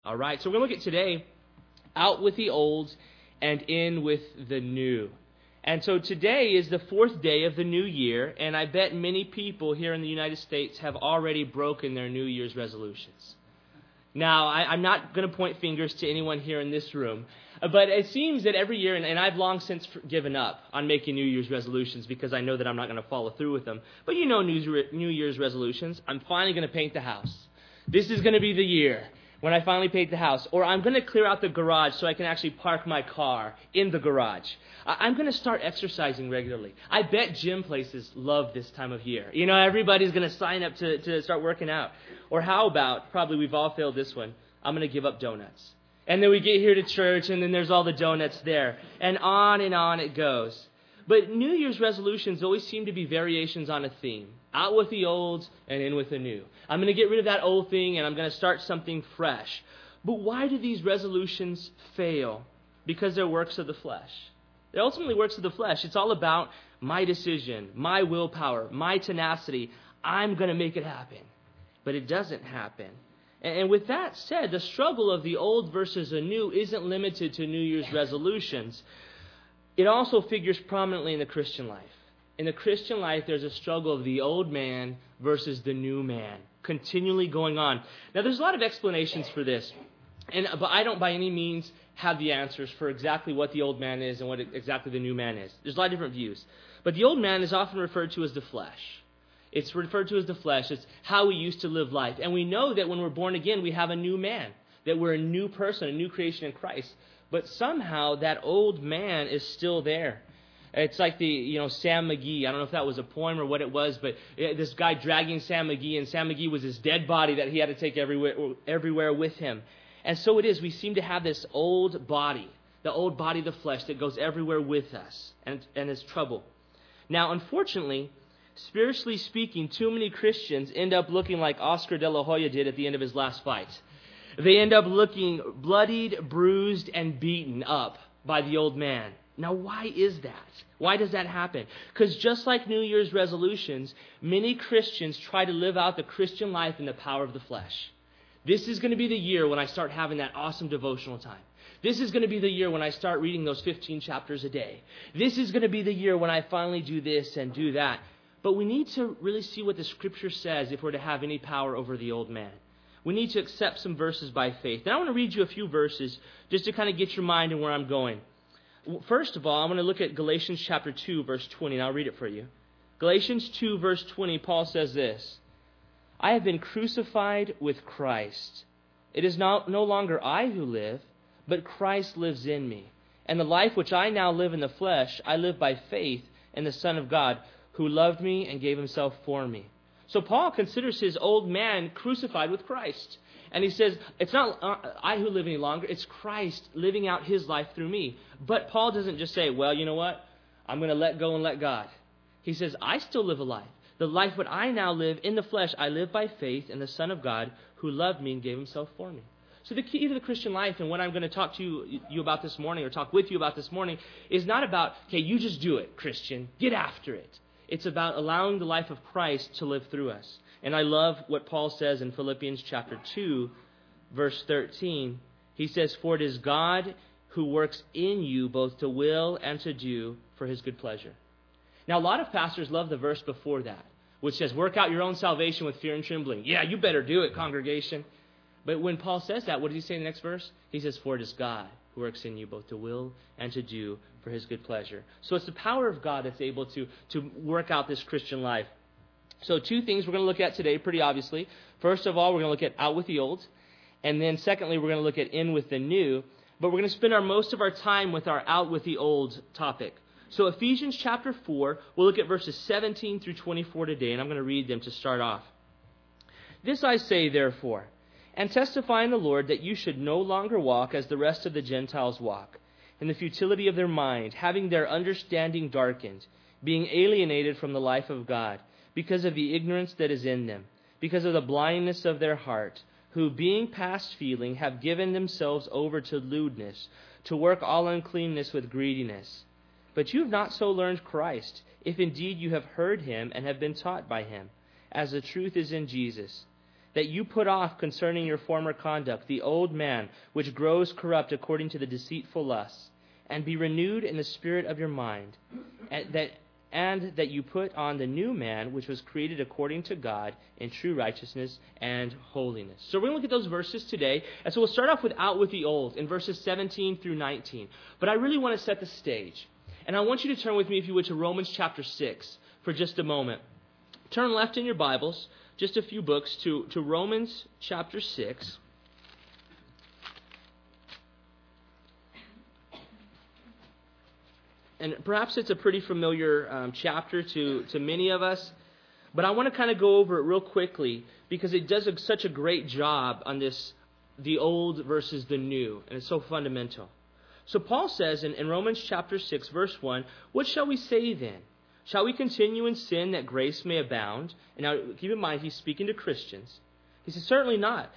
All right, so we're going to look at today, out with the old and in with the new. And so today is the fourth day of the new year, and I bet many people here in the United States have already broken their New Year's resolutions. Now, I'm not going to point fingers to anyone here in this room, but it seems that every year, and I've long since given up on making New Year's resolutions because I know that I'm not going to follow through with them. But you know New Year's resolutions. I'm finally going to paint the house. This is going to be the year when I finally paint the house. Or I'm going to clear out the garage so I can actually park my car in the garage. I'm going to start exercising regularly. I bet gym places love this time of year. You know, everybody's going to sign up to start working out. Or how about, probably we've all failed this one, I'm going to give up donuts. And then we get here to church, and then there's all the donuts there. And on it goes. But New Year's resolutions always seem to be variations on a theme. Out with the old and in with the new. I'm going to get rid of that old thing, and I'm going to start something fresh. But why do these resolutions fail? Because they're works of the flesh. They're ultimately works of the flesh. It's all about my decision, my willpower, my tenacity. I'm going to make it happen. But it doesn't happen. And with that said, the struggle of the old versus the new isn't limited to New Year's resolutions. It also figures prominently in the Christian life. In the Christian life, there's a struggle of the old man versus the new man, continually going on. Now, there's a lot of explanations for this, but I don't by any means have the answers for exactly what the old man is and what exactly the new man is. There's a lot of different views. But the old man is often referred to as the flesh. It's referred to as the flesh. It's how we used to live life. And we know that when we're born again, we have a new man, that we're a new person, a new creation in Christ. But somehow that old man is still there. It's like Sam McGee. I don't know if that was a poem or what it was, but this guy dragging Sam McGee, and Sam McGee was his dead body that he had to take everywhere with him. And so it is. We seem to have this old body, the old body of the flesh that goes everywhere with us and is trouble. Now, unfortunately, spiritually speaking, too many Christians end up looking like Oscar de la Hoya did at the end of his last fight. They end up looking bloodied, bruised, and beaten up by the old man. Now, why is that? Why does that happen? Because just like New Year's resolutions, many Christians try to live out the Christian life in the power of the flesh. This is going to be the year when I start having that awesome devotional time. This is going to be the year when I start reading those 15 chapters a day. This is going to be the year when I finally do this and do that. But we need to really see what the Scripture says if we're to have any power over the old man. We need to accept some verses by faith. And I want to read you a few verses just to kind of get your mind in where I'm going. First of all, I'm going to look at Galatians chapter 2, verse 20, and I'll read it for you. Galatians 2, verse 20, Paul says this, I have been crucified with Christ. It is no longer I who live, but Christ lives in me. And the life which I now live in the flesh, I live by faith in the Son of God, who loved me and gave himself for me. So Paul considers his old man crucified with Christ. And he says, it's not I who live any longer, it's Christ living out his life through me. But Paul doesn't just say, well, you know what? I'm going to let go and let God. He says, I still live a life. The life that I now live in the flesh, I live by faith in the Son of God who loved me and gave himself for me. So the key to the Christian life, and what I'm going to talk to you about this morning, or talk with you about this morning, is not about, okay, you just do it, Christian. Get after it. It's about allowing the life of Christ to live through us. And I love what Paul says in Philippians chapter 2, verse 13. He says, for it is God who works in you both to will and to do for his good pleasure. Now, a lot of pastors love the verse before that, which says, work out your own salvation with fear and trembling. Yeah, you better do it, congregation. But when Paul says that, what does he say in the next verse? He says, for it is God who works in you both to will and to do for his good pleasure. So it's the power of God that's able to work out this Christian life. So two things we're going to look at today, pretty obviously. First of all, we're going to look at out with the old. And then secondly, we're going to look at in with the new. But we're going to spend most of our time with our out with the old topic. So Ephesians chapter 4, we'll look at verses 17 through 24 today. And I'm going to read them to start off. This I say, therefore, and testify in the Lord that you should no longer walk as the rest of the Gentiles walk, in the futility of their mind, having their understanding darkened, being alienated from the life of God, because of the ignorance that is in them, because of the blindness of their heart, who, being past feeling, have given themselves over to lewdness, to work all uncleanness with greediness. But you have not so learned Christ, if indeed you have heard him and have been taught by him, as the truth is in Jesus, that you put off concerning your former conduct the old man, which grows corrupt according to the deceitful lusts, and be renewed in the spirit of your mind, and that you put on the new man, which was created according to God in true righteousness and holiness. So we're going to look at those verses today. And so we'll start off with out with the old in verses 17 through 19. But I really want to set the stage. And I want you to turn with me, if you would, to Romans chapter 6 for just a moment. Turn left in your Bibles, just a few books, to Romans chapter 6. And perhaps it's a pretty familiar chapter to many of us, but I want to kind of go over it real quickly because it does such a great job on this, the old versus the new, and it's so fundamental. So Paul says in Romans chapter 6, verse 1, "What shall we say then? Shall we continue in sin that grace may abound?" And now keep in mind, he's speaking to Christians. He says, "Certainly not.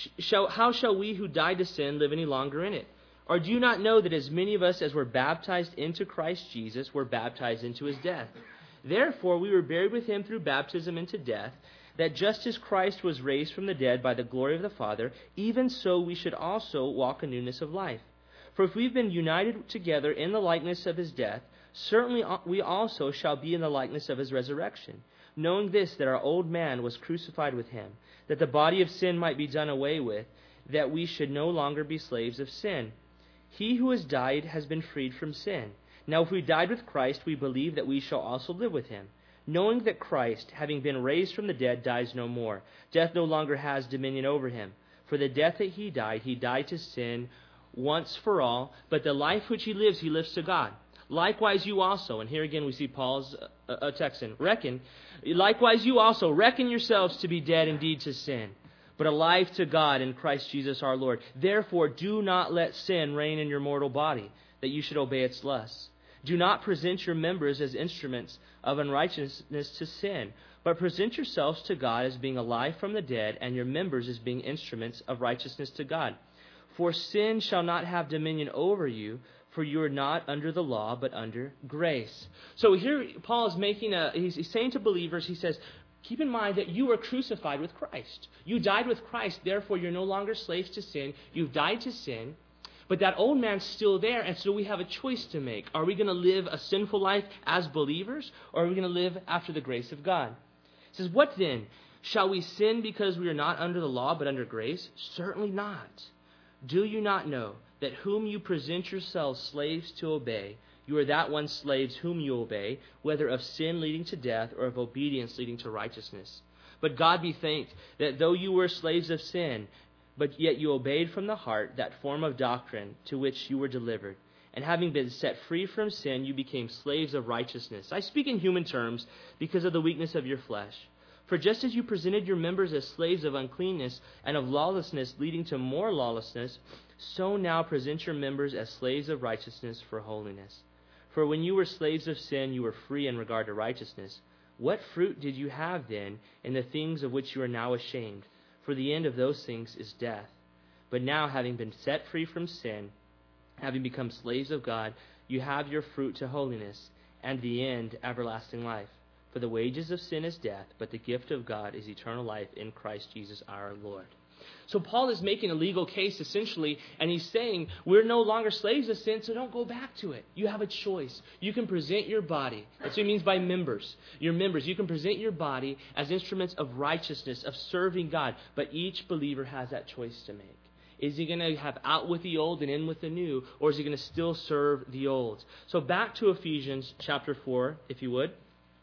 How shall we who died to sin live any longer in it? Or do you not know that as many of us as were baptized into Christ Jesus were baptized into his death? Therefore we were buried with him through baptism into death, that just as Christ was raised from the dead by the glory of the Father, even so we should also walk in newness of life. For if we've been united together in the likeness of his death, certainly we also shall be in the likeness of his resurrection, knowing this, that our old man was crucified with him, that the body of sin might be done away with, that we should no longer be slaves of sin. He who has died has been freed from sin. Now if we died with Christ, we believe that we shall also live with him, knowing that Christ, having been raised from the dead, dies no more. Death no longer has dominion over him. For the death that he died to sin once for all, but the life which he lives to God. Likewise you also," and here again we see Paul's Texan, "likewise you also reckon yourselves to be dead indeed to sin, but alive to God in Christ Jesus our Lord. Therefore do not let sin reign in your mortal body, that you should obey its lusts. Do not present your members as instruments of unrighteousness to sin, but present yourselves to God as being alive from the dead, and your members as being instruments of righteousness to God. For sin shall not have dominion over you, for you are not under the law, but under grace." So here Paul is he's saying to believers, he says, keep in mind that you were crucified with Christ. You died with Christ, therefore you're no longer slaves to sin. You've died to sin, but that old man's still there, and so we have a choice to make. Are we going to live a sinful life as believers, or are we going to live after the grace of God? He says, "What then? Shall we sin because we are not under the law, but under grace? Certainly not. Do you not know that whom you present yourselves slaves to obey, you are that one slaves whom you obey, whether of sin leading to death or of obedience leading to righteousness? But God be thanked that though you were slaves of sin, but yet you obeyed from the heart that form of doctrine to which you were delivered. And having been set free from sin, you became slaves of righteousness. I speak in human terms because of the weakness of your flesh. For just as you presented your members as slaves of uncleanness and of lawlessness leading to more lawlessness, so now present your members as slaves of righteousness for holiness. For when you were slaves of sin, you were free in regard to righteousness. What fruit did you have then in the things of which you are now ashamed? For the end of those things is death. But now, having been set free from sin, having become slaves of God, you have your fruit to holiness, and the end everlasting life. For the wages of sin is death, but the gift of God is eternal life in Christ Jesus our Lord." So Paul is making a legal case essentially, and he's saying we're no longer slaves of sin, so don't go back to it. You have a choice. You can present your body. That's what he means by members. Your members. You can present your body as instruments of righteousness, of serving God, but each believer has that choice to make. Is he going to have out with the old and in with the new, or is he going to still serve the old? So back to Ephesians chapter 4, if you would.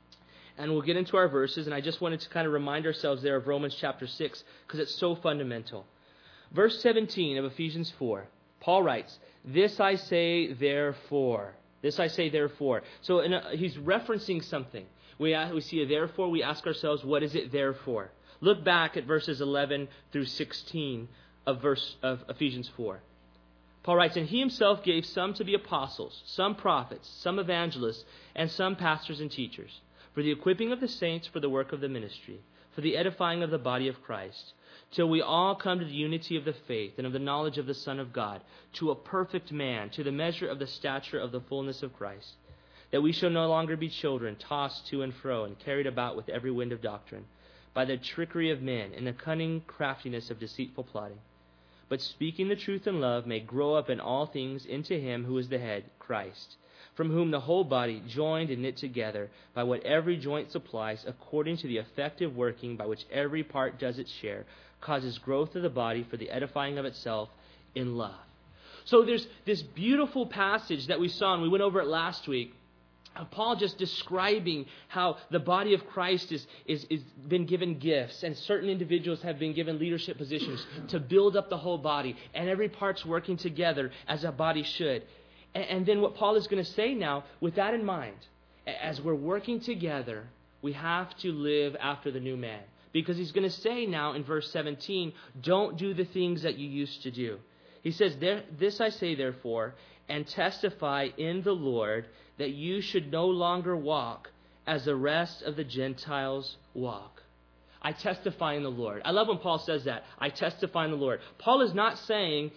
And we'll get into our verses, and I just wanted to kind of remind ourselves there of Romans chapter 6, because it's so fundamental. Verse 17 of Ephesians 4, Paul writes, "This I say therefore." This I say therefore. So he's referencing something. We see a therefore, we ask ourselves, what is it therefore? Look back at verses 11 through 16 of Ephesians 4. Paul writes, "And he himself gave some to be apostles, some prophets, some evangelists, and some pastors and teachers, for the equipping of the saints for the work of the ministry, for the edifying of the body of Christ, till we all come to the unity of the faith and of the knowledge of the Son of God, to a perfect man, to the measure of the stature of the fullness of Christ, that we shall no longer be children, tossed to and fro and carried about with every wind of doctrine, by the trickery of men and the cunning craftiness of deceitful plotting. But speaking the truth in love may grow up in all things into him who is the head, Christ, from whom the whole body, joined and knit together by what every joint supplies, according to the effective working by which every part does its share, causes growth of the body for the edifying of itself in love. So there's this beautiful passage that we saw, and we went over it last week, of Paul just describing how the body of Christ is been given gifts, and certain individuals have been given leadership positions to build up the whole body, and every part's working together as a body should. And then what Paul is going to say now, with that in mind, as we're working together, we have to live after the new man. Because he's going to say now in verse 17, don't do the things that you used to do. He says, this I say therefore, and testify in the Lord, that you should no longer walk as the rest of the Gentiles walk. I testify in the Lord. I love when Paul says that. I testify in the Lord. Paul is not saying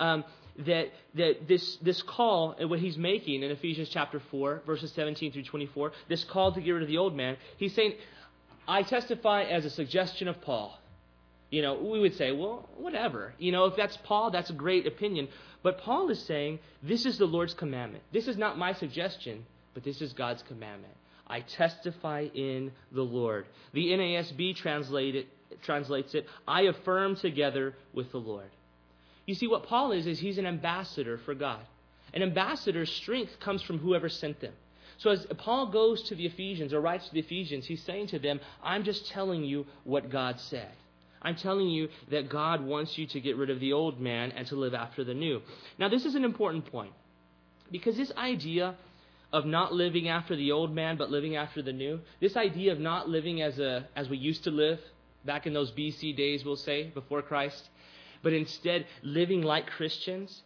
that this call, what he's making in Ephesians chapter 4, verses 17 through 24, this call to get rid of the old man, he's saying, I testify as a suggestion of Paul. We would say, well, whatever. If that's Paul, that's a great opinion. But Paul is saying, this is the Lord's commandment. This is not my suggestion, but this is God's commandment. I testify in the Lord. The NASB translates it, I affirm together with the Lord. You see, what Paul is he's an ambassador for God. An ambassador's strength comes from whoever sent them. So as Paul goes to the Ephesians, or writes to the Ephesians, he's saying to them, I'm just telling you what God said. I'm telling you that God wants you to get rid of the old man and to live after the new. Now, this is an important point, because this idea of not living after the old man but living after the new, this idea of not living as we used to live back in those BC days, we'll say, before Christ, but instead living like Christians,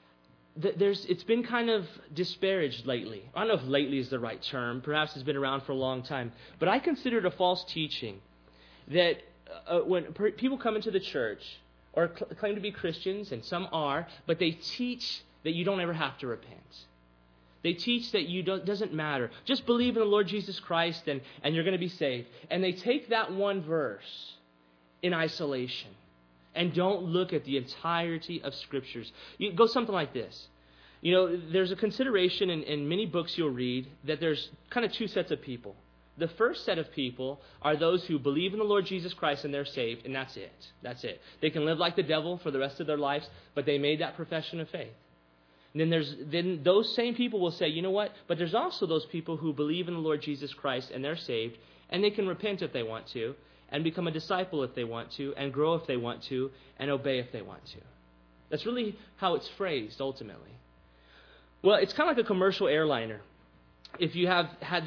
it's been kind of disparaged lately. I don't know if lately is the right term. Perhaps it's been around for a long time. But I consider it a false teaching that when people come into the church or claim to be Christians, and some are, but they teach that you don't ever have to repent. They teach that it doesn't matter. Just believe in the Lord Jesus Christ and you're going to be saved. And they take that one verse in isolation and don't look at the entirety of Scriptures. You go something like this. There's a consideration in many books you'll read that there's kind of two sets of people. The first set of people are those who believe in the Lord Jesus Christ and they're saved, and that's it. That's it. They can live like the devil for the rest of their lives, but they made that profession of faith. And then those same people will say, you know what? But there's also those people who believe in the Lord Jesus Christ and they're saved, and they can repent if they want to, and become a disciple if they want to, and grow if they want to, and obey if they want to. That's really how it's phrased ultimately. Well, it's kind of like a commercial airliner. If you have had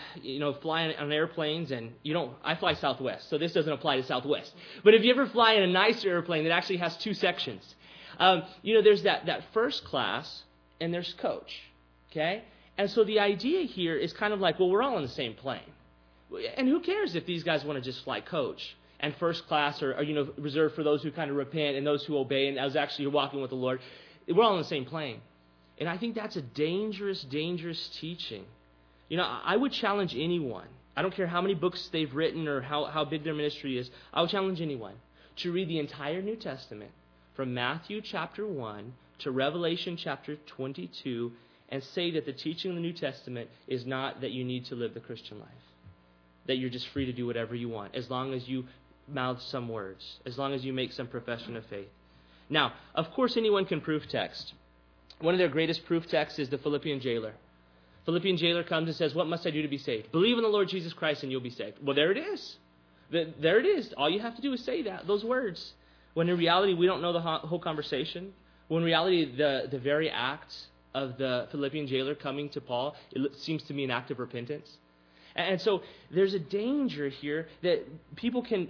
fly on airplanes, and I fly Southwest, so this doesn't apply to Southwest. But if you ever fly in a nicer airplane that actually has two sections, there's that first class and there's coach, okay? And so the idea here is kind of like, well, we're all on the same plane. And who cares if these guys want to just fly coach, and first class are reserved for those who kind of repent and those who obey and as actually walking with the Lord. We're all on the same plane. And I think that's a dangerous, dangerous teaching. I would challenge anyone. I don't care how many books they've written or how big their ministry is. I would challenge anyone to read the entire New Testament from Matthew chapter 1 to Revelation chapter 22 and say that the teaching of the New Testament is not that you need to live the Christian life, that you're just free to do whatever you want as long as you mouth some words, as long as you make some profession of faith. Now, of course, anyone can proof text. One of their greatest proof texts is the Philippian jailer. Philippian jailer comes and says, what must I do to be saved? Believe in the Lord Jesus Christ and you'll be saved. Well, there it is. There it is. All you have to do is say those words. When in reality, we don't know the whole conversation. When in reality, the very act of the Philippian jailer coming to Paul, it seems to me an act of repentance. And so there's a danger here that people can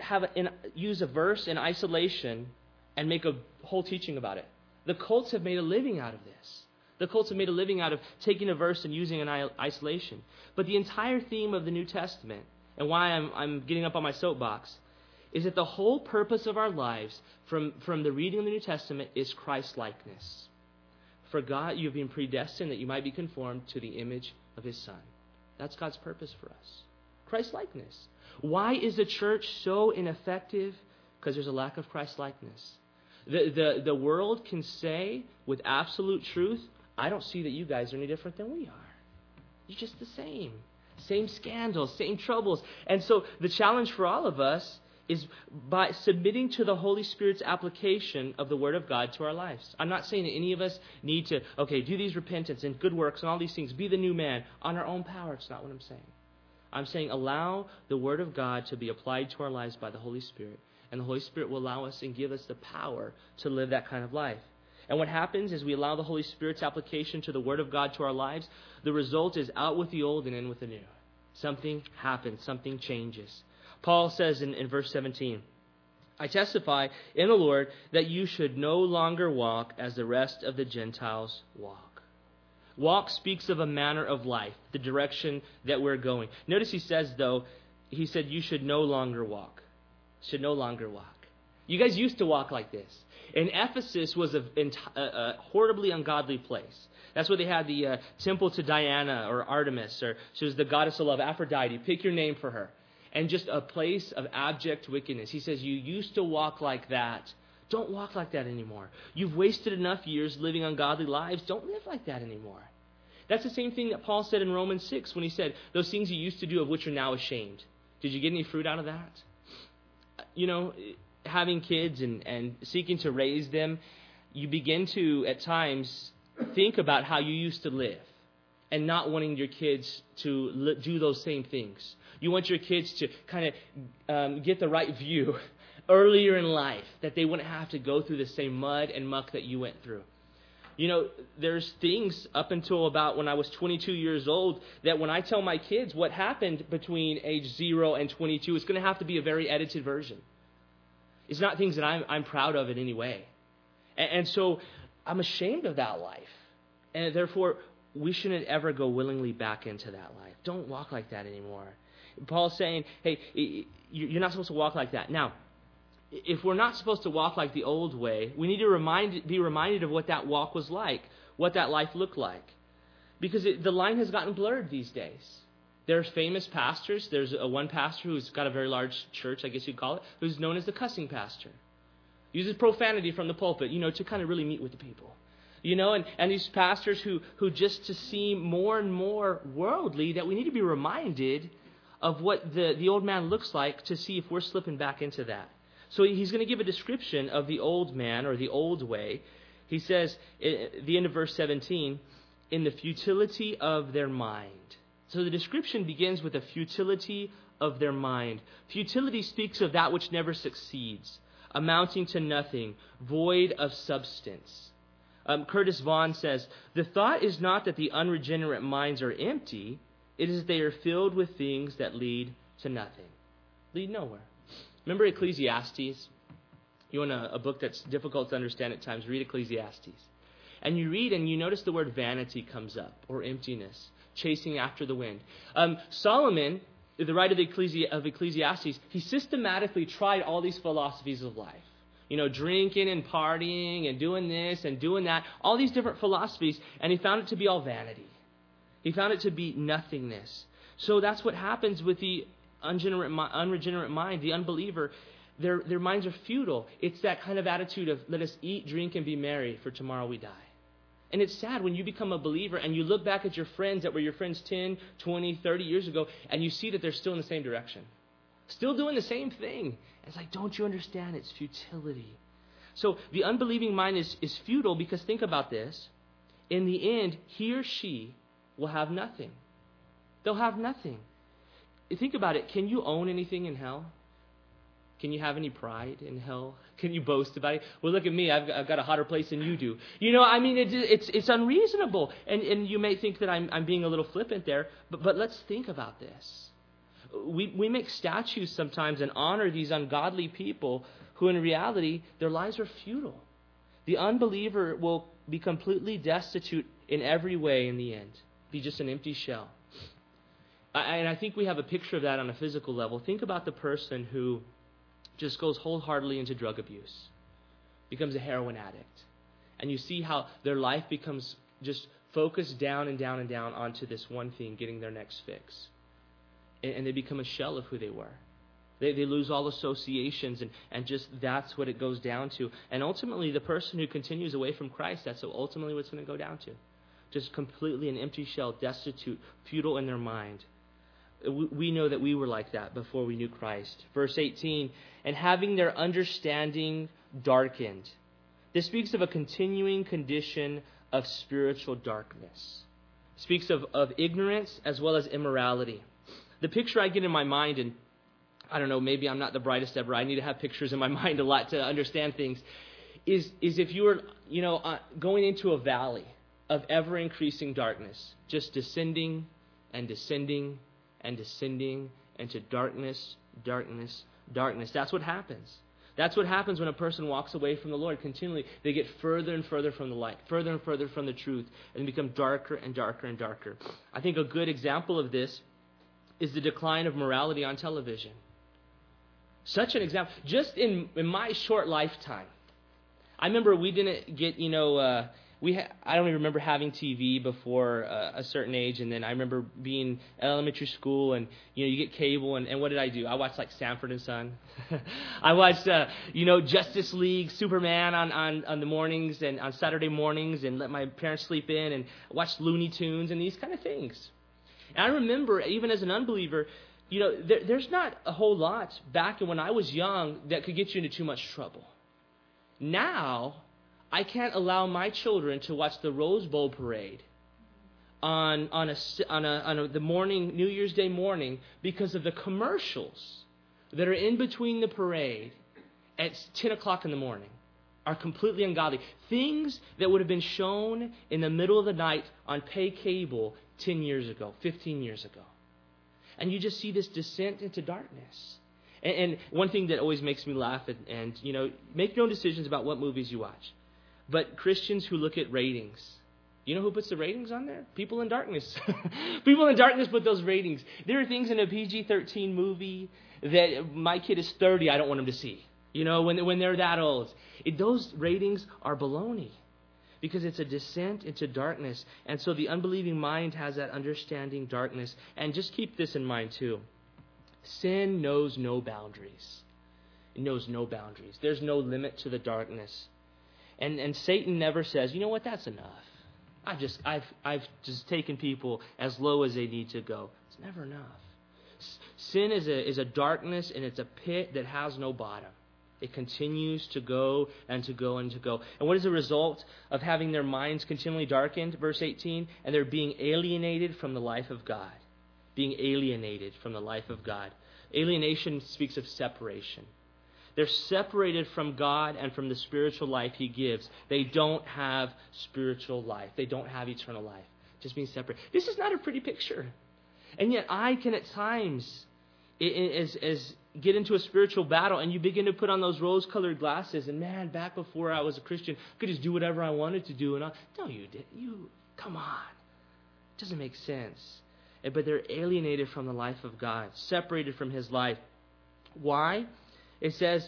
use a verse in isolation and make a whole teaching about it. The cults have made a living out of this. The cults have made a living out of taking a verse and using it in isolation. But the entire theme of the New Testament, and why I'm getting up on my soapbox, is that the whole purpose of our lives from the reading of the New Testament is Christ-likeness. For God, you have been predestined that you might be conformed to the image of His Son. That's God's purpose for us. Christ-likeness. Why is the church so ineffective? Because there's a lack of Christ-likeness. The world can say with absolute truth, I don't see that you guys are any different than we are. You're just the same. Same scandals, same troubles. And so the challenge for all of us is by submitting to the Holy Spirit's application of the Word of God to our lives. I'm not saying that any of us need to, do these repentance and good works and all these things, be the new man on our own power. It's not what I'm saying. I'm saying allow the Word of God to be applied to our lives by the Holy Spirit. And the Holy Spirit will allow us and give us the power to live that kind of life. And what happens is we allow the Holy Spirit's application to the Word of God to our lives. The result is out with the old and in with the new. Something happens. Something changes. Paul says in verse 17, I testify in the Lord that you should no longer walk as the rest of the Gentiles walk. Walk speaks of a manner of life, the direction that we're going. Notice he said you should no longer walk. Should no longer walk. You guys used to walk like this. And Ephesus was a horribly ungodly place. That's where they had the temple to Diana or Artemis, or she was the goddess of love, Aphrodite. Pick your name for her. And just a place of abject wickedness. He says, you used to walk like that. Don't walk like that anymore. You've wasted enough years living ungodly lives. Don't live like that anymore. That's the same thing that Paul said in Romans 6 when he said, those things you used to do of which you're now ashamed. Did you get any fruit out of that? Having kids and seeking to raise them, you begin to, at times, think about how you used to live and not wanting your kids to do those same things. You want your kids to kind of get the right view earlier in life, that they wouldn't have to go through the same mud and muck that you went through. There's things up until about when I was 22 years old that when I tell my kids what happened between age 0 and 22, it's going to have to be a very edited version. It's not things that I'm proud of in any way. And so I'm ashamed of that life. And therefore, we shouldn't ever go willingly back into that life. Don't walk like that anymore. Paul's saying, hey, you're not supposed to walk like that. Now, if we're not supposed to walk like the old way, we need to be reminded of what that walk was like, what that life looked like. Because the line has gotten blurred these days. There's famous pastors. There's one pastor who's got a very large church, I guess you'd call it, who's known as the cussing pastor. Uses profanity from the pulpit, to kind of really meet with the people. And these pastors who just to seem more and more worldly, that we need to be reminded of what the old man looks like to see if we're slipping back into that. So he's going to give a description of the old man or the old way. He says, at the end of verse 17, in the futility of their mind. So the description begins with the futility of their mind. Futility speaks of that which never succeeds, amounting to nothing, void of substance. Curtis Vaughan says, the thought is not that the unregenerate minds are empty, it is they are filled with things that lead to nothing. Lead nowhere. Remember Ecclesiastes? You want a book that's difficult to understand at times, read Ecclesiastes. And you read and you notice the word vanity comes up, or emptiness, chasing after the wind. Solomon, the writer of Ecclesiastes, he systematically tried all these philosophies of life. Drinking and partying and doing this and doing that, all these different philosophies, and he found it to be all vanity. He found it to be nothingness. So that's what happens with the unregenerate mind, the unbeliever. Their minds are futile. It's that kind of attitude of let us eat, drink, and be merry, for tomorrow we die. And it's sad when you become a believer and you look back at your friends that were your friends 10, 20, 30 years ago, and you see that they're still in the same direction. Still doing the same thing. It's like, don't you understand? It's futility. So the unbelieving mind is futile because think about this. In the end, he or she will have nothing. They'll have nothing. Think about it. Can you own anything in hell? Can you have any pride in hell? Can you boast about it? Well, look at me. I've got a hotter place than you do. It's unreasonable. And you may think that I'm being a little flippant there, but let's think about this. We make statues sometimes and honor these ungodly people who in reality, their lives are futile. The unbeliever will be completely destitute in every way in the end. Be just an empty shell. And I think we have a picture of that on a physical level. Think about the person who just goes wholeheartedly into drug abuse, becomes a heroin addict. And you see how their life becomes just focused down and down and down onto this one thing, getting their next fix. and they become a shell of who they were. They lose all associations, and just that's what it goes down to. And ultimately, the person who continues away from Christ, that's ultimately what it's going to go down to. Just completely an empty shell, destitute, futile in their mind. We know that we were like that before we knew Christ. Verse 18, and having their understanding darkened. This speaks of a continuing condition of spiritual darkness. It speaks of ignorance as well as immorality. The picture I get in my mind, and I don't know, maybe I'm not the brightest ever. I need to have pictures in my mind a lot to understand things. Is if you were, going into a valley of ever-increasing darkness, just descending and descending and descending into darkness, darkness, darkness. That's what happens. That's what happens when a person walks away from the Lord continually. They get further and further from the light, further and further from the truth, and become darker and darker and darker. I think a good example of this is the decline of morality on television. Such an example. Just in my short lifetime, I remember we didn't get, I don't even remember having TV before a certain age, and then I remember being in elementary school, and you get cable, and what did I do? I watched like Sanford and Son. I watched Justice League, Superman on the mornings and on Saturday mornings, and let my parents sleep in, and watched Looney Tunes and these kind of things. And I remember, even as an unbeliever, there's not a whole lot back when I was young that could get you into too much trouble. Now, I can't allow my children to watch the Rose Bowl parade on the morning, New Year's Day morning, because of the commercials that are in between the parade at 10 o'clock in the morning are completely ungodly. Things that would have been shown in the middle of the night on pay cable 10 years ago, 15 years ago. And you just see this descent into darkness. And one thing that always makes me laugh, and make your own decisions about what movies you watch. But Christians who look at ratings, you know who puts the ratings on there? People in darkness. People in darkness put those ratings. There are things in a PG-13 movie that my kid is 30, I don't want him to see. When they're that old. Those ratings are baloney. Because it's a descent into darkness. And so the unbelieving mind has that understanding darkness. And just keep this in mind too. Sin knows no boundaries. It knows no boundaries. There's no limit to the darkness. And Satan never says, you know what, that's enough. I've just taken people as low as they need to go. It's never enough. Sin is a darkness, and it's a pit that has no bottom. It continues to go and to go and to go. And what is the result of having their minds continually darkened? Verse 18, and they're being alienated from the life of God. Being alienated from the life of God. Alienation speaks of separation. They're separated from God and from the spiritual life He gives. They don't have spiritual life. They don't have eternal life. Just being separate. This is not a pretty picture. And yet I can at times, as get into a spiritual battle, and you begin to put on those rose-colored glasses, and man, back before I was a Christian, I could just do whatever I wanted to do. And no, you didn't. Come on. It doesn't make sense. But they're alienated from the life of God, separated from His life. Why? It says,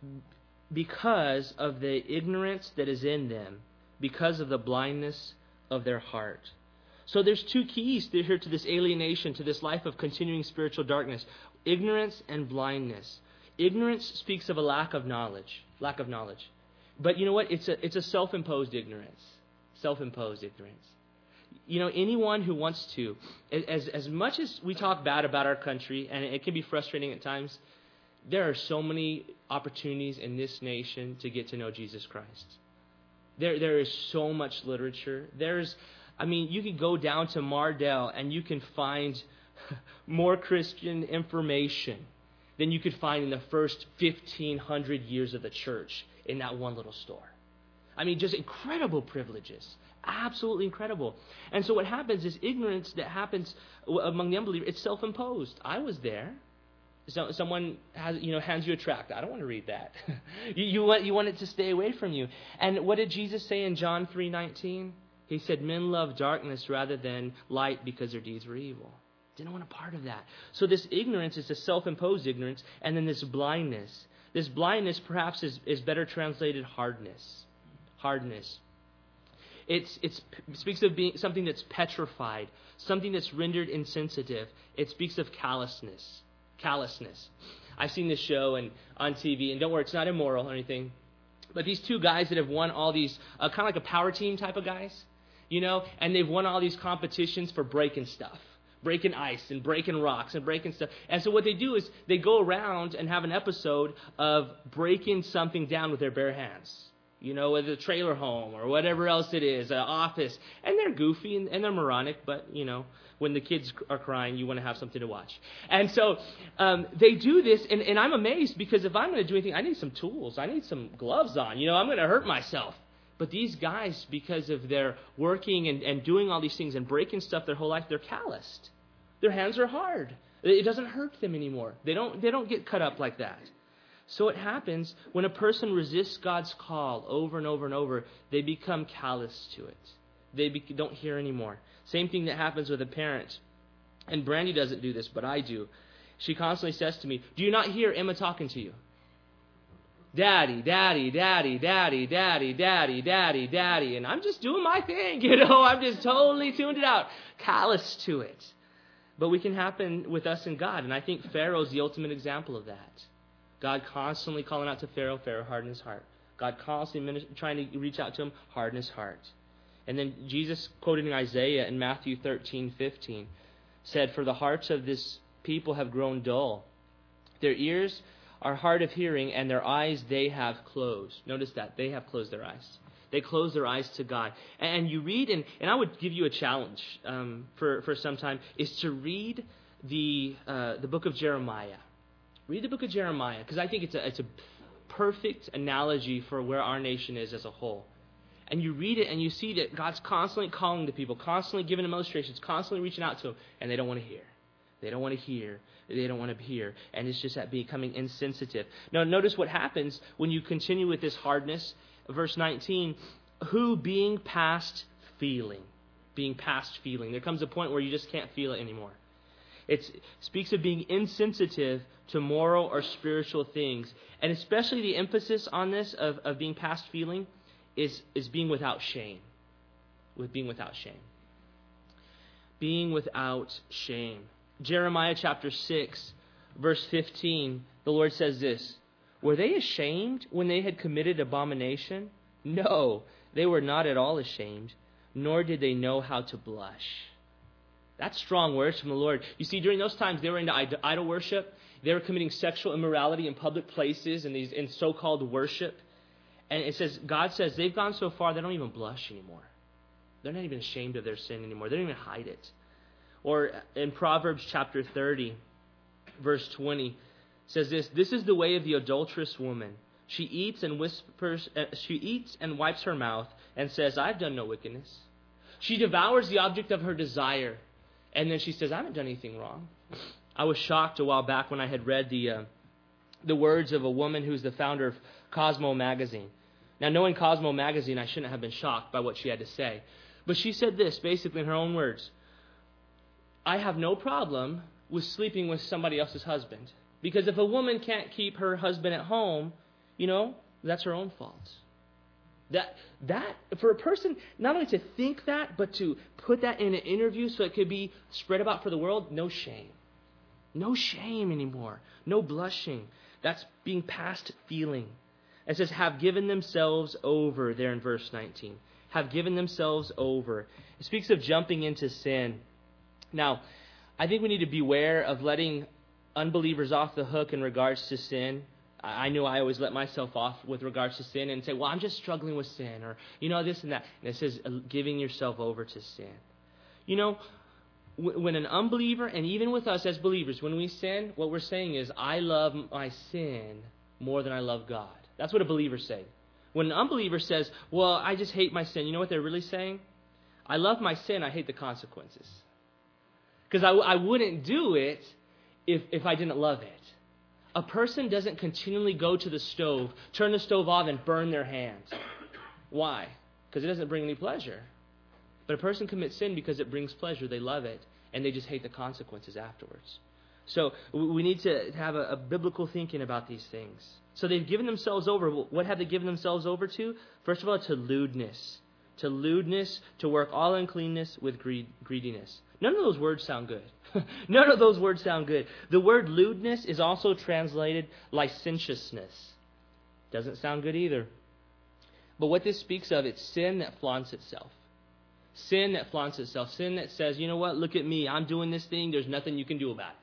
because of the ignorance that is in them, because of the blindness of their heart. So there's two keys here to this alienation, to this life of continuing spiritual darkness. Ignorance and blindness. Ignorance speaks of a lack of knowledge. Lack of knowledge. But you know what? It's a self-imposed ignorance. Self-imposed ignorance. Anyone who wants to, as much as we talk bad about our country, and it can be frustrating at times, there are so many opportunities in this nation to get to know Jesus Christ. There is so much literature. You can go down to Mardell and you can find more Christian information than you could find in the first 1,500 years of the church in that one little store. Just incredible privileges. Absolutely incredible. And so what happens is ignorance that happens among the unbeliever, it's self-imposed. I was there. So someone hands you a tract. I don't want to read that. you want it to stay away from you. And what did Jesus say in John 3:19? He said, men love darkness rather than light because their deeds were evil. Didn't want a part of that. So this ignorance is a self-imposed ignorance, and then this blindness. This blindness perhaps is better translated hardness. Hardness. It speaks of being something that's petrified, something that's rendered insensitive. It speaks of callousness. I've seen this show on TV, and don't worry, it's not immoral or anything. But these two guys that have won all these, kind of like a power team type of guys, and they've won all these competitions for breaking stuff. Breaking ice and breaking rocks and breaking stuff. And so what they do is they go around and have an episode of breaking something down with their bare hands. Whether a trailer home or whatever else it is, an office. And they're goofy and they're moronic, but, when the kids are crying, you want to have something to watch. And so they do this, and I'm amazed because if I'm going to do anything, I need some tools. I need some gloves on. I'm going to hurt myself. But these guys, because of their working and doing all these things and breaking stuff their whole life, they're calloused. Their hands are hard. It doesn't hurt them anymore. They don't get cut up like that. So it happens when a person resists God's call over and over and over, they become callous to it. They don't hear anymore. Same thing that happens with a parent. And Brandy doesn't do this, but I do. She constantly says to me, "Do you not hear Emma talking to you? Daddy, daddy, daddy, daddy, daddy, daddy, daddy, daddy." And I'm just doing my thing, I'm just totally tuned it out, callous to it. But we can happen with us and God. And I think Pharaoh's the ultimate example of that. God constantly calling out to Pharaoh, Pharaoh hardened his heart. God constantly trying to reach out to him, harden his heart. And then Jesus, quoting Isaiah in Matthew 13:15, said, "For the hearts of this people have grown dull. Their ears are hard of hearing, and their eyes they have closed." Notice that. They have closed their eyes. They close their eyes to God. And you read, and I would give you a challenge for some time, is to read the book of Jeremiah. Read the book of Jeremiah, because I think it's a perfect analogy for where our nation is as a whole. And you read it, and you see that God's constantly calling to people, constantly giving them illustrations, constantly reaching out to them, and they don't want to hear. They don't want to hear. They don't want to hear. And it's just that becoming insensitive. Now, notice what happens when you continue with this hardness. Verse 19, who being past feeling. Being past feeling. There comes a point where you just can't feel it anymore. It speaks of being insensitive to moral or spiritual things. And especially the emphasis on this of being past feeling is being without shame. With being without shame. Being without shame. Jeremiah chapter 6, verse 15, the Lord says this, "Were they ashamed when they had committed abomination? No, they were not at all ashamed, nor did they know how to blush." That's strong words from the Lord. You see, during those times, they were into idol worship. They were committing sexual immorality in public places and in so-called worship. And it says, God says they've gone so far they don't even blush anymore. They're not even ashamed of their sin anymore. They don't even hide it. Or in Proverbs chapter 30, verse 20, says this is the way of the adulterous woman. She eats and wipes her mouth and says, "I've done no wickedness." She devours the object of her desire. And then she says, "I haven't done anything wrong." I was shocked a while back when I had read the words of a woman who's the founder of Cosmo magazine. Now, knowing Cosmo magazine, I shouldn't have been shocked by what she had to say. But she said this, basically in her own words. "I have no problem with sleeping with somebody else's husband. Because if a woman can't keep her husband at home, that's her own fault." That for a person, not only to think that, but to put that in an interview so it could be spread about for the world, no shame. No shame anymore. No blushing. That's being past feeling. It says, have given themselves over there in verse 19. Have given themselves over. It speaks of jumping into sin. Now, I think we need to beware of letting unbelievers off the hook in regards to sin. I know I always let myself off with regards to sin and say, "Well, I'm just struggling with sin," or, this and that. And it says, giving yourself over to sin. When an unbeliever, and even with us as believers, when we sin, what we're saying is, "I love my sin more than I love God." That's what a believer says. When an unbeliever says, "Well, I just hate my sin," you know what they're really saying? "I love my sin, I hate the consequences." Because I wouldn't do it if I didn't love it. A person doesn't continually go to the stove, turn the stove off, and burn their hands. Why? Because it doesn't bring any pleasure. But a person commits sin because it brings pleasure. They love it, and they just hate the consequences afterwards. So we need to have a biblical thinking about these things. So they've given themselves over. What have they given themselves over to? First of all, to lewdness, to lewdness, to work all uncleanness with greediness. None of those words sound good. None of those words sound good. The word lewdness is also translated licentiousness. Doesn't sound good either. But what this speaks of, it's sin that flaunts itself. Sin that flaunts itself. Sin that says, you know what, look at me. I'm doing this thing. There's nothing you can do about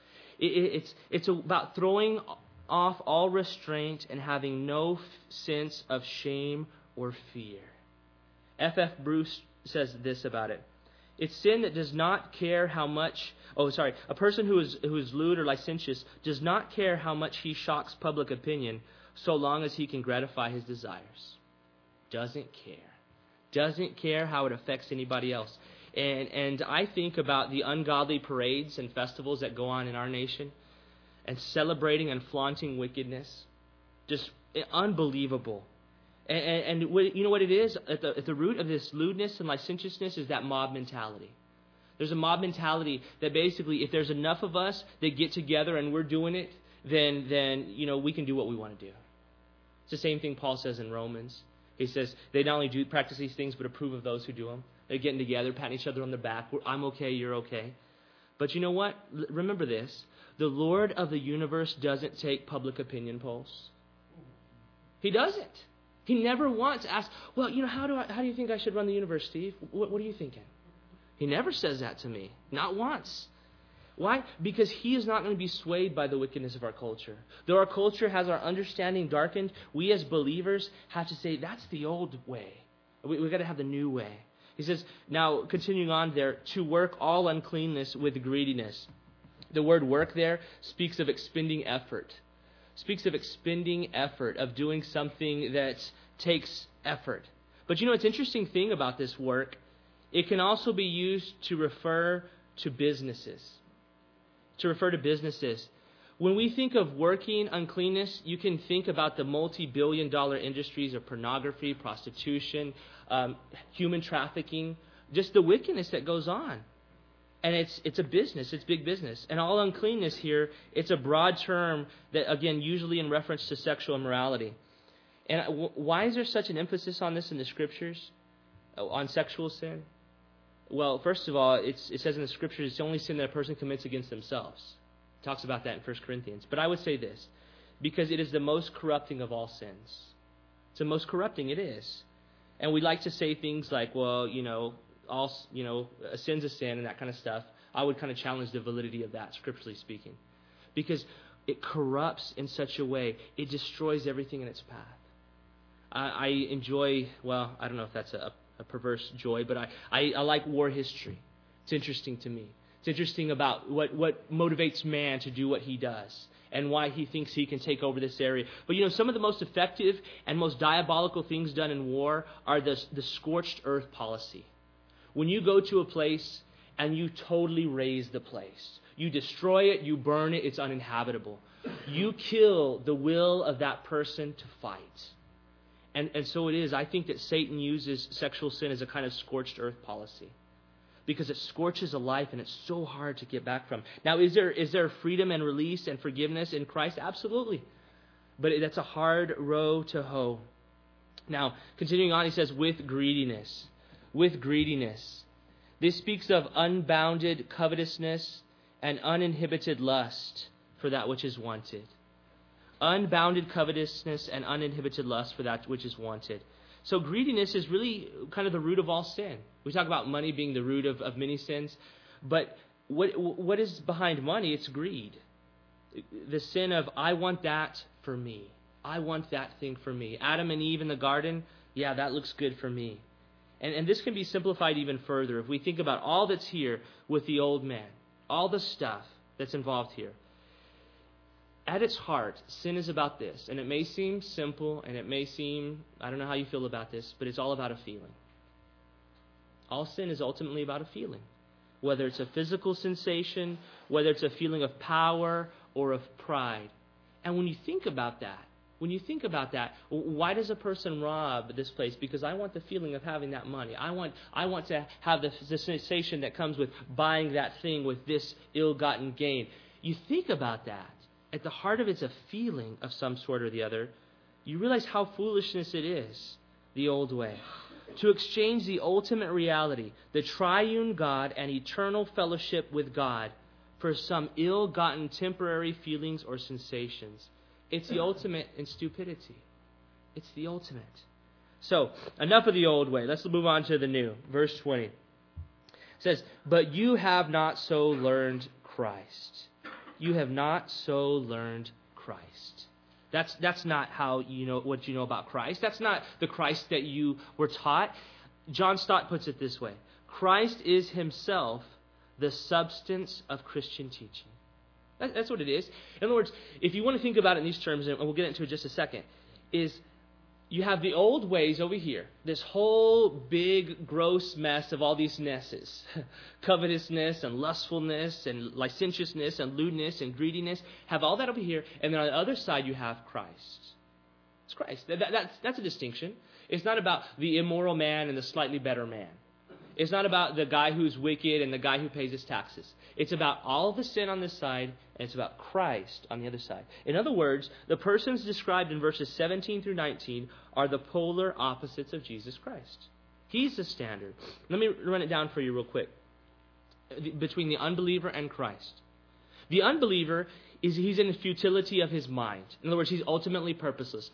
it. It's about throwing off all restraint and having no sense of shame or fear. F.F. Bruce says this about it. It's sin that does not care how much... A person who is lewd or licentious does not care how much he shocks public opinion so long as he can gratify his desires. Doesn't care. Doesn't care how it affects anybody else. And I think about the ungodly parades and festivals that go on in our nation and celebrating and flaunting wickedness. Just unbelievable. And you know what it is? At the root of this lewdness and licentiousness is that mob mentality. There's a mob mentality that basically if there's enough of us that get together and we're doing it, then we can do what we want to do. It's the same thing Paul says in Romans. He says they not only practice these things but approve of those who do them. They're getting together, patting each other on the back. I'm okay, you're okay. But you know what? Remember this. The Lord of the universe doesn't take public opinion polls. He doesn't. He never once asks, well, how do you think I should run the universe, Steve? What are you thinking? He never says that to me. Not once. Why? Because he is not going to be swayed by the wickedness of our culture. Though our culture has our understanding darkened, we as believers have to say, that's the old way. We've got to have the new way. He says, now continuing on there, to work all uncleanness with greediness. The word work there speaks of expending effort. Speaks of expending effort, of doing something that takes effort. But it's an interesting thing about this work. It can also be used to refer to businesses. To refer to businesses. When we think of working uncleanness, you can think about the multi-billion-dollar industries of pornography, prostitution, human trafficking, just the wickedness that goes on. And it's a business. It's big business. And all uncleanness here, it's a broad term that, again, usually in reference to sexual immorality. And why is there such an emphasis on this in the Scriptures, on sexual sin? Well, first of all, it says in the Scriptures it's the only sin that a person commits against themselves. It talks about that in 1 Corinthians. But I would say this, because it is the most corrupting of all sins. It's the most corrupting, it is. And we like to say things like, well, a sin's a sin and that kind of stuff. I would kind of challenge the validity of that, scripturally speaking. Because it corrupts in such a way, it destroys everything in its path. I enjoy, I don't know if that's a perverse joy, but I like war history. It's interesting to me. It's interesting about what motivates man to do what he does and why he thinks he can take over this area. But some of the most effective and most diabolical things done in war are the scorched earth policy. When you go to a place and you totally raze the place, you destroy it, you burn it, it's uninhabitable. You kill the will of that person to fight. And so it is. I think that Satan uses sexual sin as a kind of scorched earth policy because it scorches a life and it's so hard to get back from. Now, is there freedom and release and forgiveness in Christ? Absolutely. But that's a hard row to hoe. Now, continuing on, he says, with greediness. With greediness. This speaks of unbounded covetousness and uninhibited lust for that which is wanted. Unbounded covetousness and uninhibited lust for that which is wanted. So greediness is really kind of the root of all sin. We talk about money being the root of many sins. But what is behind money? It's greed. The sin of, I want that for me. I want that thing for me. Adam and Eve in the garden, yeah, that looks good for me. And this can be simplified even further. If we think about all that's here with the old man, all the stuff that's involved here. At its heart, sin is about this. And it may seem simple, and it may seem, I don't know how you feel about this, but it's all about a feeling. All sin is ultimately about a feeling. Whether it's a physical sensation, whether it's a feeling of power or of pride. And when you think about that, why does a person rob this place? Because I want the feeling of having that money. I want to have the sensation that comes with buying that thing with this ill-gotten gain. You think about that. At the heart of it's a feeling of some sort or the other. You realize how foolishness it is, the old way. to exchange the ultimate reality, the triune God and eternal fellowship with God, for some ill-gotten temporary feelings or sensations. It's the ultimate in stupidity. It's the ultimate. So, enough of the old way. Let's move on to the new. Verse 20. It says, "But you have not so learned Christ." You have not so learned Christ. That's not how you know what you know about Christ. That's not the Christ that you were taught. John Stott puts it this way: Christ is himself the substance of Christian teaching. That's what it is. In other words, if you want to think about it in these terms, and we'll get into it in just a second, is you have the old ways over here, this whole big, gross mess of all these nesses. Covetousness and lustfulness and licentiousness and lewdness and greediness. Have all that over here. And then on the other side, you have Christ. It's Christ. That's a distinction. It's not about the immoral man and the slightly better man. It's not about the guy who's wicked and the guy who pays his taxes. It's about all the sin on this side, and it's about Christ on the other side. In other words, the persons described in verses 17 through 19 are the polar opposites of Jesus Christ. He's the standard. Let me run it down for you real quick. Between the unbeliever and Christ. The unbeliever he's in the futility of his mind. In other words, he's ultimately purposeless.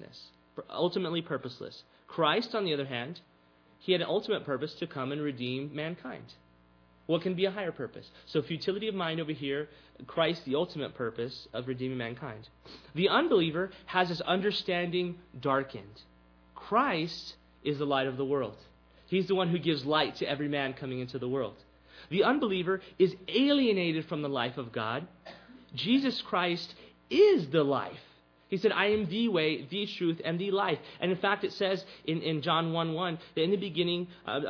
Christ, on the other hand, he had an ultimate purpose to come and redeem mankind. What can be a higher purpose? So futility of mind over here, Christ, the ultimate purpose of redeeming mankind. The unbeliever has his understanding darkened. Christ is the light of the world. He's the one who gives light to every man coming into the world. The unbeliever is alienated from the life of God. Jesus Christ is the life. He said, "I am the way, the truth, and the life." And in fact, it says in John 1:1 that in the beginning,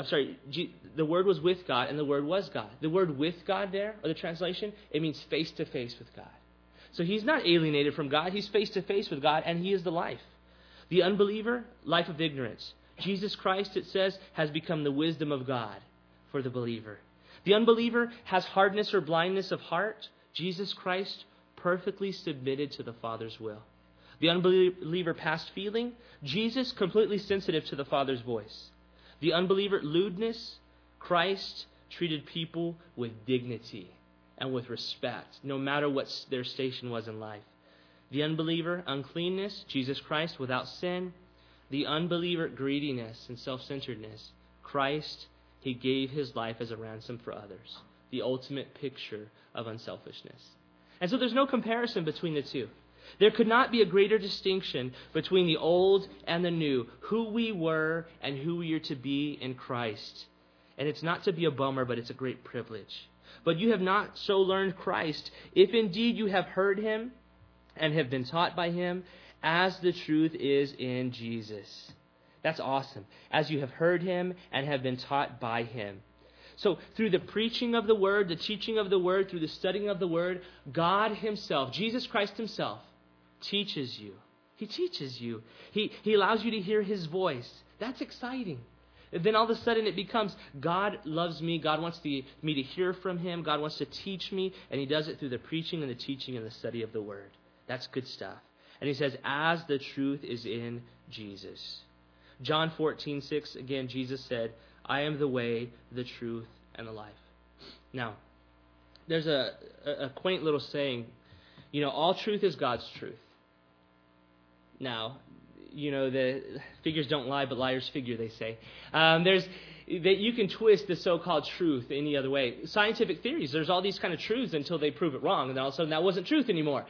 the Word was with God, and the Word was God. The word "with God" there, or the translation, it means face to face with God. So he's not alienated from God. He's face to face with God, and he is the life. The unbeliever, life of ignorance. Jesus Christ, it says, has become the wisdom of God for the believer. The unbeliever has hardness or blindness of heart. Jesus Christ perfectly submitted to the Father's will. The unbeliever past feeling, Jesus completely sensitive to the Father's voice. The unbeliever lewdness, Christ treated people with dignity and with respect, no matter what their station was in life. The unbeliever uncleanness, Jesus Christ without sin. The unbeliever greediness and self-centeredness, Christ, he gave his life as a ransom for others. The ultimate picture of unselfishness. And so there's no comparison between the two. There could not be a greater distinction between the old and the new, who we were and who we are to be in Christ. And it's not to be a bummer, but it's a great privilege. But you have not so learned Christ, if indeed you have heard him and have been taught by him, as the truth is in Jesus. That's awesome. As you have heard him and have been taught by him. So through the preaching of the Word, the teaching of the Word, through the studying of the Word, God himself, Jesus Christ himself, teaches you. He teaches you. He allows you to hear his voice. That's exciting. And then all of a sudden it becomes, God loves me. God wants me to hear from him. God wants to teach me. And he does it through the preaching and the teaching and the study of the Word. That's good stuff. And he says, as the truth is in Jesus. John 14:6, again, Jesus said, I am the way, the truth, and the life. Now, there's a quaint little saying, all truth is God's truth. Now, the figures don't lie, but liars figure, they say. You can twist the so-called truth any other way. Scientific theories, there's all these kind of truths until they prove it wrong, and then all of a sudden that wasn't truth anymore.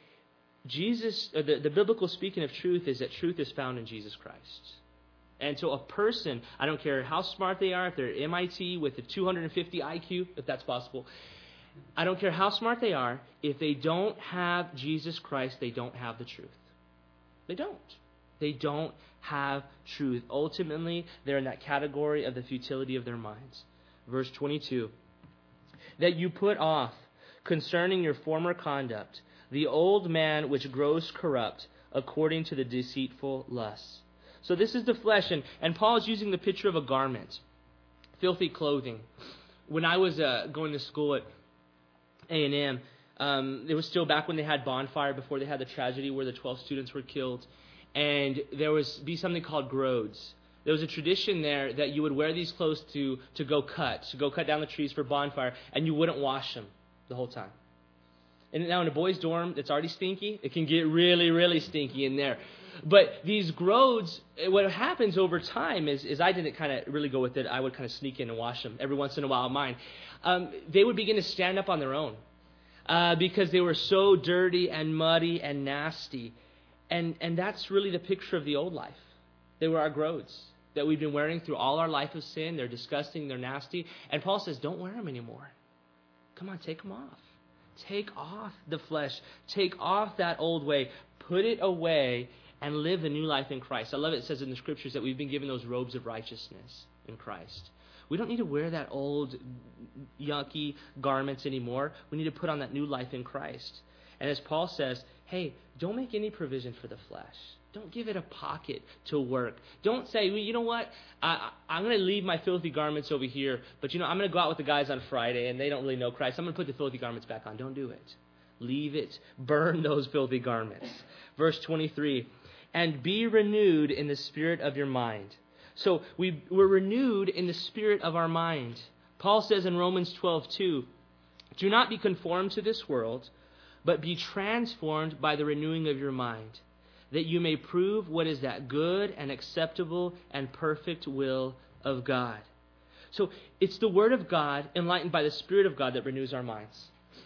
The biblical speaking of truth is that truth is found in Jesus Christ. And so a person, I don't care how smart they are, if they're at MIT with a 250 IQ, if that's possible, I don't care how smart they are, if they don't have Jesus Christ, they don't have the truth. They don't. They don't have truth. Ultimately, they're in that category of the futility of their minds. Verse 22, that you put off concerning your former conduct the old man which grows corrupt according to the deceitful lusts. So this is the flesh, and Paul is using the picture of a garment, filthy clothing. When I was going to school at A&M, it was still back when they had Bonfire, before they had the tragedy where the 12 students were killed. And there was be something called Grodes. There was a tradition there that you would wear these clothes to go cut down the trees for bonfire, and you wouldn't wash them the whole time. And now in a boys' dorm, it's already stinky. It can get really, really stinky in there. But these groads, what happens over time is I didn't kind of really go with it. I would kind of sneak in and wash them every once in a while. Mine, they would begin to stand up on their own because they were so dirty and muddy and nasty. And that's really the picture of the old life. They were our groads that we've been wearing through all our life of sin. They're disgusting. They're nasty. And Paul says, don't wear them anymore. Come on, take them off. Take off the flesh. Take off that old way. Put it away and live a new life in Christ. I love it. It says in the scriptures that we've been given those robes of righteousness in Christ. We don't need to wear that old, yucky garments anymore. We need to put on that new life in Christ. And as Paul says, hey, don't make any provision for the flesh. Don't give it a pocket to work. Don't say, well, you know what, I'm going to leave my filthy garments over here, but I'm going to go out with the guys on Friday, and they don't really know Christ. I'm going to put the filthy garments back on. Don't do it. Leave it. Burn those filthy garments. Verse 23, and be renewed in the spirit of your mind. So we're renewed in the spirit of our mind. Paul says in Romans 12:2, do not be conformed to this world, but be transformed by the renewing of your mind, that you may prove what is that good and acceptable and perfect will of God. So it's the Word of God, enlightened by the Spirit of God, that renews our minds.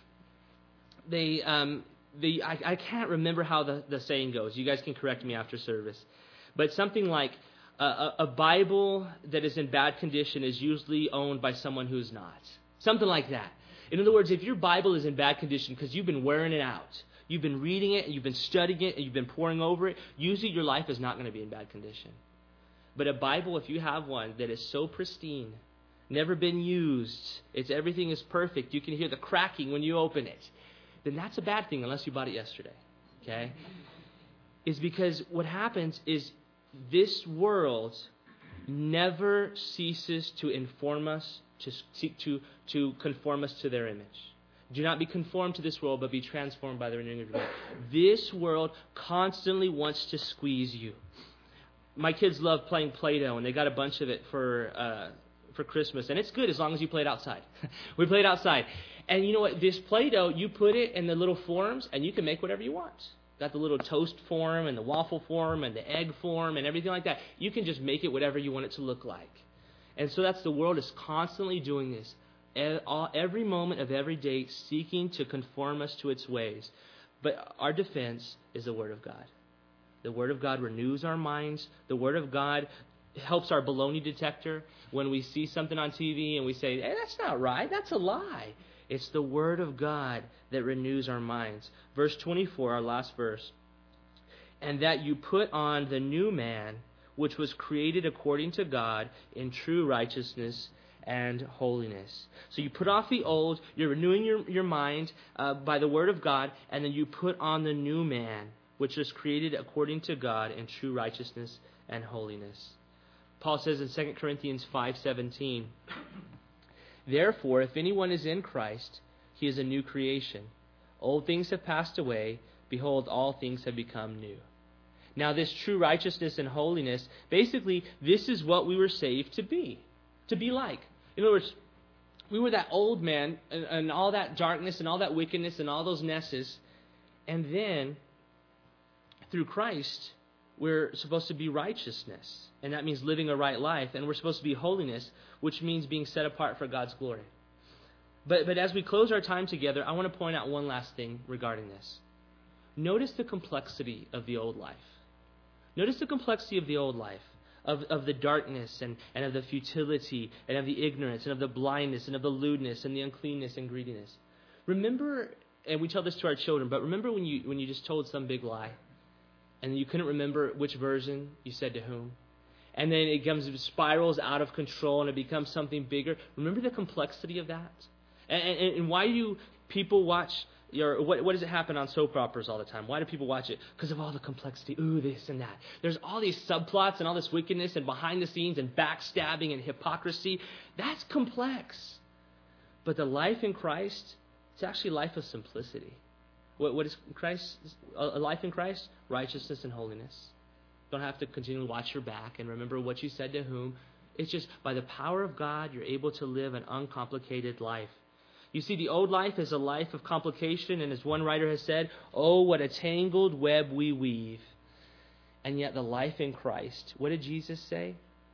I can't remember how the saying goes. You guys can correct me after service. But something like a Bible that is in bad condition is usually owned by someone who's not. Something like that. In other words, if your Bible is in bad condition because you've been wearing it out, you've been reading it, and you've been studying it, and you've been poring over it, usually your life is not going to be in bad condition. But a Bible, if you have one that is so pristine, never been used, everything is perfect, you can hear the cracking when you open it, then that's a bad thing unless you bought it yesterday. Okay? Is because what happens is this world never ceases to inform us, to conform us to their image. Do not be conformed to this world, but be transformed by the renewing of your mind. This world constantly wants to squeeze you. My kids love playing Play-Doh, and they got a bunch of it for Christmas. And it's good as long as you play it outside. We play it outside. And you know what? This Play-Doh, you put it in the little forms, and you can make whatever you want. Got the little toast form, and the waffle form, and the egg form, and everything like that. You can just make it whatever you want it to look like. And so that's the world is constantly doing this. Every moment of every day seeking to conform us to its ways. But our defense is the Word of God. The Word of God renews our minds. The Word of God helps our baloney detector when we see something on TV and we say, hey, that's not right, that's a lie. It's the Word of God that renews our minds. Verse 24, our last verse. And that you put on the new man, which was created according to God in true righteousness and holiness. So you put off the old, you're renewing your mind by the Word of God, and then you put on the new man, which was created according to God in true righteousness and holiness. Paul says in 2 Corinthians 5:17, therefore, if anyone is in Christ, he is a new creation. Old things have passed away. Behold, all things have become new. Now, this true righteousness and holiness, basically, this is what we were saved to be like. In other words, we were that old man and all that darkness and all that wickedness and all those messes. And then, through Christ, we're supposed to be righteousness. And that means living a right life. And we're supposed to be holiness, which means being set apart for God's glory. But as we close our time together, I want to point out one last thing regarding this. Notice the complexity of the old life. Notice the complexity of the old life. Of the darkness and of the futility and of the ignorance and of the blindness and of the lewdness and the uncleanness and greediness. Remember, and we tell this to our children, but remember when you just told some big lie and you couldn't remember which version you said to whom? And then it spirals out of control and it becomes something bigger. Remember the complexity of that? And why do people watch... What does it happen on soap operas all the time? Why do people watch it? Because of all the complexity. Ooh, this and that. There's all these subplots and all this wickedness and behind the scenes and backstabbing and hypocrisy. That's complex. But the life in Christ, it's actually a life of simplicity. What is Christ? A life in Christ? Righteousness and holiness. Don't have to continually watch your back and remember what you said to whom. It's just by the power of God, you're able to live an uncomplicated life. You see, the old life is a life of complication, and as one writer has said, oh, what a tangled web we weave. And yet the life in Christ, what did Jesus say?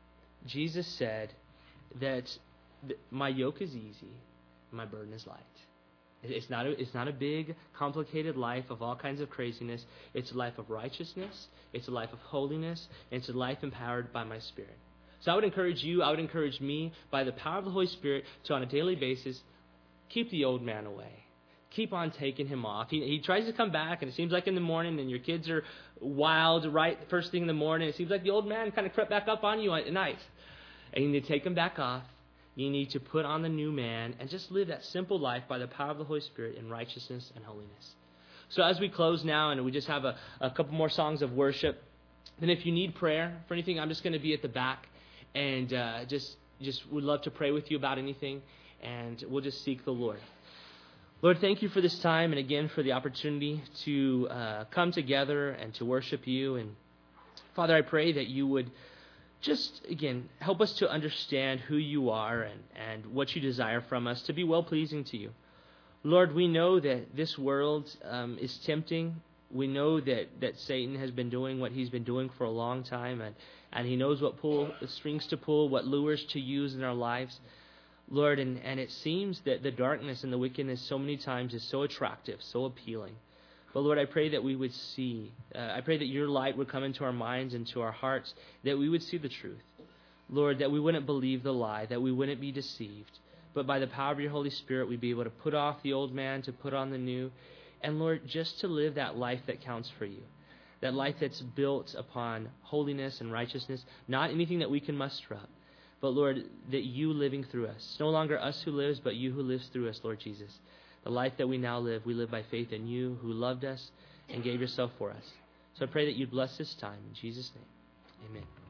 Jesus said that my yoke is easy, my burden is light. It's not a big, complicated life of all kinds of craziness. It's a life of righteousness. It's a life of holiness. And it's a life empowered by my Spirit. So I would encourage you, I would encourage me, by the power of the Holy Spirit, to on a daily basis, keep the old man away. Keep on taking him off. He tries to come back, and it seems like in the morning, and your kids are wild right first thing in the morning. It seems like the old man kind of crept back up on you at night. And you need to take him back off. You need to put on the new man and just live that simple life by the power of the Holy Spirit in righteousness and holiness. So as we close now, and we just have a couple more songs of worship, then if you need prayer for anything, I'm just going to be at the back, and just would love to pray with you about anything, and we'll just seek the Lord. Lord, thank you for this time, and again for the opportunity to come together and to worship you. And Father, I pray that you would just, again, help us to understand who you are and what you desire from us to be well-pleasing to you. Lord, we know that this world is tempting. We know that Satan has been doing what he's been doing for a long time, and he knows what strings to pull, what lures to use in our lives. Lord, and it seems that the darkness and the wickedness so many times is so attractive, so appealing. But Lord, I pray that we would see. I pray that your light would come into our minds and to our hearts, that we would see the truth. Lord, that we wouldn't believe the lie, that we wouldn't be deceived. But by the power of your Holy Spirit, we'd be able to put off the old man, to put on the new. And Lord, just to live that life that counts for you. That life that's built upon holiness and righteousness, not anything that we can muster up. But Lord, that you living through us. It's no longer us who lives, but you who lives through us, Lord Jesus. The life that we now live, we live by faith in you who loved us and gave yourself for us. So I pray that you'd bless this time. In Jesus' name, amen.